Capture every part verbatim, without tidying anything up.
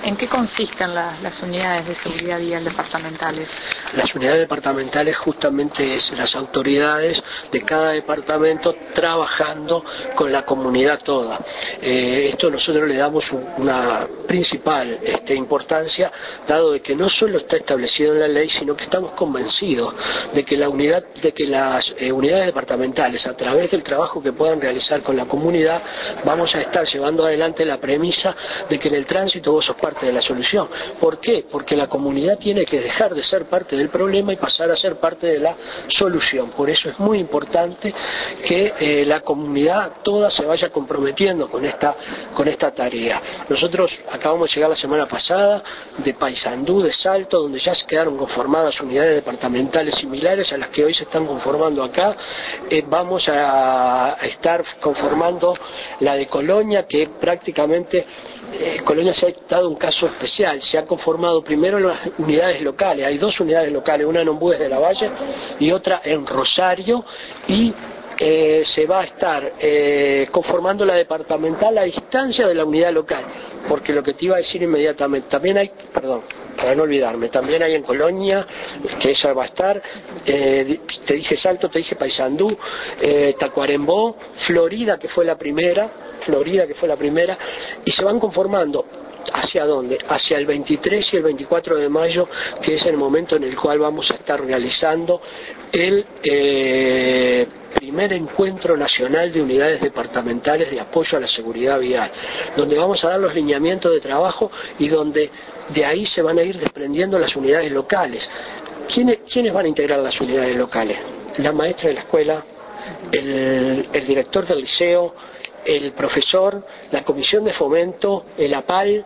¿En qué consisten las, las unidades de seguridad vial departamentales? Las unidades departamentales justamente es las autoridades de cada departamento trabajando con la comunidad toda. Eh, esto nosotros le damos un, una principal este, importancia, dado de que no solo está establecido en la ley, sino que estamos convencidos de que la unidad, de que las eh, unidades departamentales, a través del trabajo que puedan realizar con la comunidad, vamos a estar llevando adelante la premisa de que en el tránsito vos sos parte de la solución. ¿Por qué? Porque la comunidad tiene que dejar de ser parte del problema y pasar a ser parte de la solución. Por eso es muy importante que eh, la comunidad toda se vaya comprometiendo con esta, con esta tarea. Nosotros acabamos de llegar la semana pasada de Paysandú, de Salto, donde ya se quedaron conformadas unidades departamentales similares a las que hoy se están conformando acá. Eh, vamos a, a estar conformando la de Colonia, que prácticamente eh, Colonia se ha dado un caso especial. Se ha conformado primero las unidades locales. Hay dos unidades locales, una en Ombúes de la Valle y otra en Rosario, y Eh, se va a estar eh, conformando la departamental a distancia de la unidad local, porque lo que te iba a decir inmediatamente, también hay, perdón, para no olvidarme, también hay en Colonia, que esa va a estar, eh, te dije Salto, te dije Paysandú, eh, Tacuarembó, Florida, que fue la primera, Florida, que fue la primera, y se van conformando. ¿Hacia dónde? Hacia el veintitrés y el veinticuatro de mayo, que es el momento en el cual vamos a estar realizando el eh, primer encuentro nacional de unidades departamentales de apoyo a la seguridad vial, donde vamos a dar los lineamientos de trabajo y donde de ahí se van a ir desprendiendo las unidades locales. ¿Quiénes, quiénes van a integrar las unidades locales? La maestra de la escuela, el, el director del liceo, el profesor, la comisión de fomento, el APAL,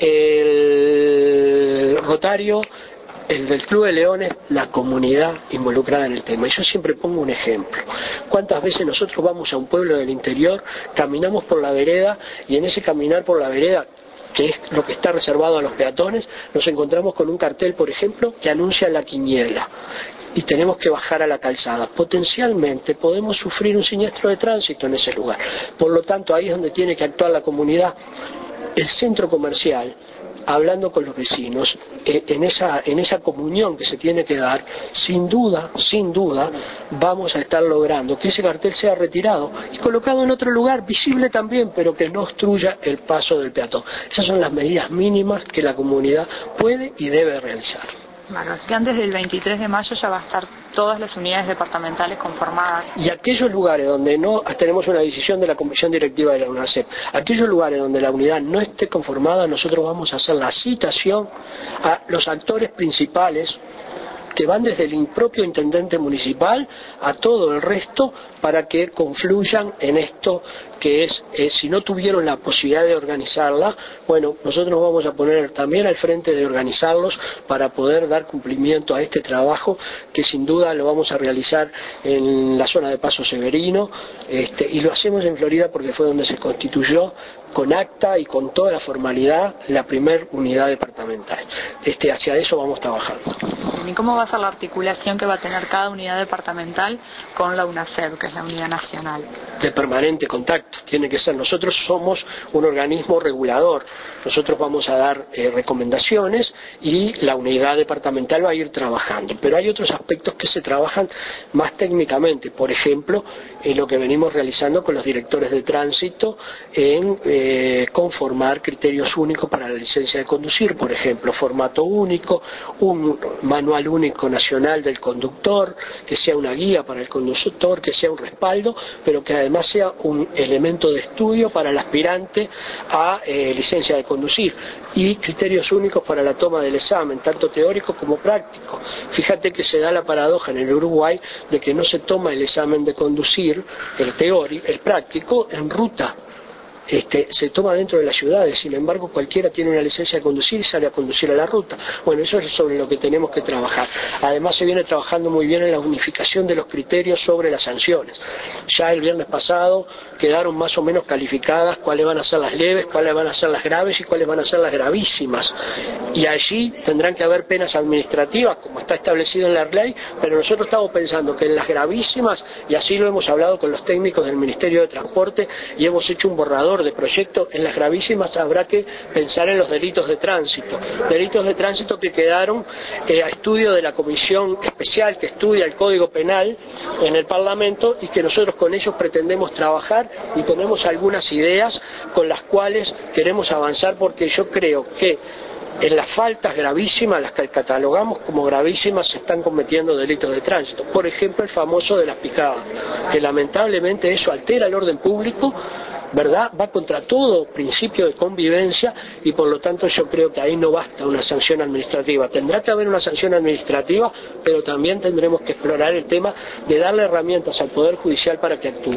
el Rotario, el del Club de Leones, la comunidad involucrada en el tema. Y yo siempre pongo un ejemplo. ¿Cuántas veces nosotros vamos a un pueblo del interior, caminamos por la vereda y en ese caminar por la vereda, que es lo que está reservado a los peatones, nos encontramos con un cartel, por ejemplo, que anuncia la quiniela? Y tenemos que bajar a la calzada. Potencialmente podemos sufrir un siniestro de tránsito en ese lugar. Por lo tanto, ahí es donde tiene que actuar la comunidad. El centro comercial, hablando con los vecinos, eh, en esa, en esa comunión que se tiene que dar, sin duda, sin duda, vamos a estar logrando que ese cartel sea retirado y colocado en otro lugar, visible también, pero que no obstruya el paso del peatón. Esas son las medidas mínimas que la comunidad puede y debe realizar. Bueno, así que antes del veintitrés de mayo ya va a estar todas las unidades departamentales conformadas. Y aquellos lugares donde no tenemos una decisión de la comisión directiva de la UNACEP, aquellos lugares donde la unidad no esté conformada, nosotros vamos a hacer la citación a los actores principales, que van desde el propio intendente municipal a todo el resto, para que confluyan en esto que es, eh, si no tuvieron la posibilidad de organizarla, bueno, nosotros nos vamos a poner también al frente de organizarlos para poder dar cumplimiento a este trabajo, que sin duda lo vamos a realizar en la zona de Paso Severino, este, y lo hacemos en Florida porque fue donde se constituyó con acta y con toda la formalidad la primer unidad departamental. Este, hacia eso vamos trabajando. ¿Y cómo va a ser la articulación que va a tener cada unidad departamental con la UNACEP, que es la unidad nacional? De permanente contacto, tiene que ser. Nosotros somos un organismo regulador, nosotros vamos a dar eh, recomendaciones y la unidad departamental va a ir trabajando, pero hay otros aspectos que se trabajan más técnicamente, por ejemplo, en lo que venimos realizando con los directores de tránsito en eh, conformar criterios únicos para la licencia de conducir, por ejemplo, formato único, un manual único nacional del conductor, que sea una guía para el conductor, que sea un respaldo, pero que además sea un elemento de estudio para el aspirante a eh, licencia de conducir, y criterios únicos para la toma del examen, tanto teórico como práctico. Fíjate que se da la paradoja en el Uruguay de que no se toma el examen de conducir, el teórico, el práctico, en ruta. Este, se toma dentro de las ciudades, sin embargo cualquiera tiene una licencia de conducir y sale a conducir a la ruta. Bueno, eso es sobre lo que tenemos que trabajar. Además se viene trabajando muy bien en la unificación de los criterios sobre las sanciones. Ya el viernes pasado quedaron más o menos calificadas cuáles van a ser las leves, cuáles van a ser las graves y cuáles van a ser las gravísimas. Y allí tendrán que haber penas administrativas, como está establecido en la ley, pero nosotros estamos pensando que en las gravísimas, y así lo hemos hablado con los técnicos del Ministerio de Transporte y hemos hecho un borrador borrador de proyecto, en las gravísimas habrá que pensar en los delitos de tránsito. Delitos de tránsito que quedaron eh, a estudio de la comisión especial que estudia el Código Penal en el Parlamento y que nosotros con ellos pretendemos trabajar y tenemos algunas ideas con las cuales queremos avanzar, porque yo creo que en las faltas gravísimas, las que catalogamos como gravísimas, se están cometiendo delitos de tránsito. Por ejemplo, el famoso de las picadas, que lamentablemente eso altera el orden público, ¿verdad? Va contra todo principio de convivencia y por lo tanto yo creo que ahí no basta una sanción administrativa. Tendrá que haber una sanción administrativa, pero también tendremos que explorar el tema de darle herramientas al Poder Judicial para que actúe.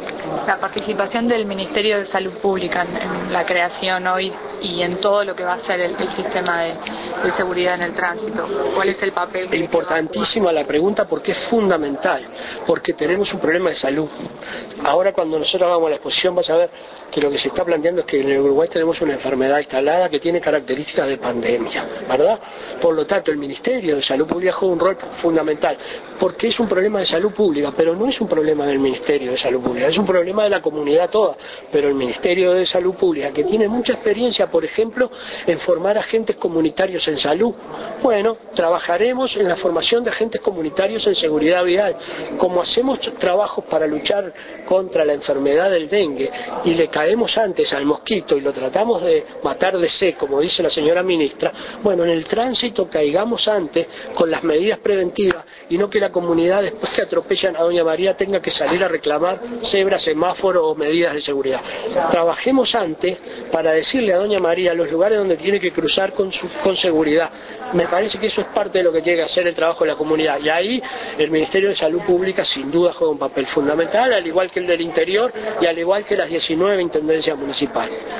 La participación del Ministerio de Salud Pública en, en la creación hoy y en todo lo que va a ser el, el sistema de, de seguridad en el tránsito, ¿cuál es el papel? Es importantísima la pregunta porque es fundamental, porque tenemos un problema de salud. Ahora cuando nosotros hagamos la exposición vas a ver que lo que se está planteando es que en el Uruguay tenemos una enfermedad instalada que tiene características de pandemia, ¿verdad? Por lo tanto el Ministerio de Salud Pública juega un rol fundamental, porque es un problema de salud pública, pero no es un problema del Ministerio de Salud Pública, es un problema de la comunidad toda, pero el Ministerio de Salud Pública, que tiene mucha experiencia, por ejemplo, en formar agentes comunitarios en salud, bueno, trabajaremos en la formación de agentes comunitarios en seguridad vial, como hacemos trabajos para luchar contra la enfermedad del dengue y le caemos antes al mosquito y lo tratamos de matar de sed, como dice la señora ministra, bueno, en el tránsito caigamos antes con las medidas preventivas y no que la comunidad después que atropellan a doña María tenga que salir a reclamar cebras, semáforos o medidas de seguridad. Trabajemos antes para decirle a doña María los lugares donde tiene que cruzar con, su, con seguridad. Me parece que eso es parte de lo que tiene que hacer el trabajo de la comunidad y ahí el Ministerio de Salud Pública sin duda juega un papel fundamental, al igual que el del Interior y al igual que las diecinueve intendencias municipales.